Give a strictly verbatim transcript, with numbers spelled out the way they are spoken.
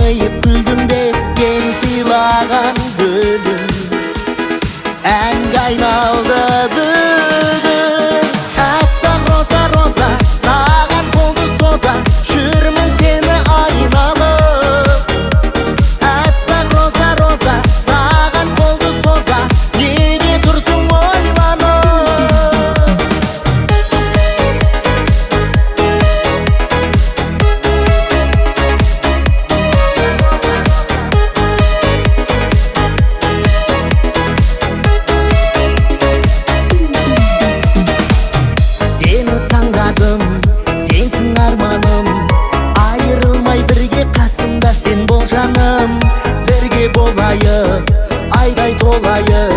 жымиып күлгүндө мен сыйлаган гүлүм әнге айналды бүгүн. Аппақ роза, роза, саған қолды соза, жүрмін сені айналып. Аппақ роза, роза, саған қолды соза, неге тұрсың ойланып? Сені таңдадым, сенсің арманым, айырылмай бірге қасымда сен бол жаным. Бірге болайық, айдай толайық,